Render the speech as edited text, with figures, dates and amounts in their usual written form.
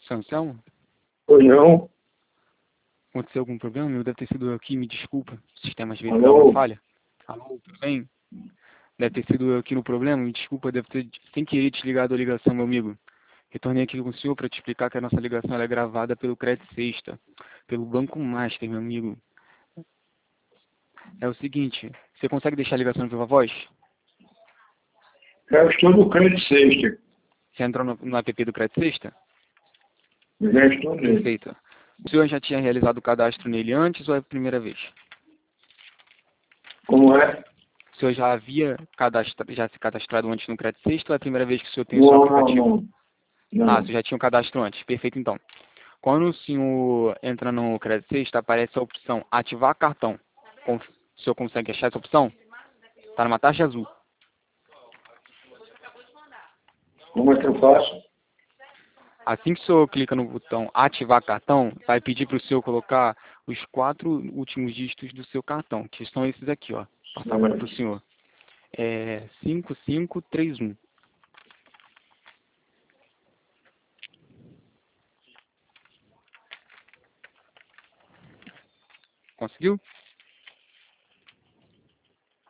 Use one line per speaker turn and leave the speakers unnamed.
Seu Anselmo?
Pois não?
Aconteceu algum problema? Meu, deve ter sido eu aqui, me desculpa. O sistema às vezes dá uma
Alô?
falha. Alô, tudo bem? Deve ter sido eu aqui no problema, me desculpa, deve ter sem querer desligado a ligação, meu amigo. Retornei aqui com o senhor para te explicar que a nossa ligação ela é gravada pelo Credit Sexta, pelo Banco Master, meu amigo. É o seguinte, você consegue deixar a ligação no Viva Voz?
Eu estou no Credit Sexta.
Você entrou no app do Credit Sexta?
Já estou nele.
Perfeito. O senhor já tinha realizado o cadastro nele antes ou é a primeira vez?
Como é?
O senhor já havia já se cadastrado antes no Credit Sexta ou é a primeira vez que o senhor tem o seu
Não,
aplicativo? Ah,
não.
você já tinha o cadastro antes. Perfeito, então. Quando o senhor entra no Credit Sexta, aparece a opção ativar cartão. O senhor consegue achar essa opção? Está numa taxa azul.
Como é que eu faço?
Assim que o senhor clica no botão ativar cartão, vai pedir para o senhor colocar os 4 últimos dígitos do seu cartão, que são esses aqui, ó. Vou passar agora para o senhor. É 5531. Conseguiu?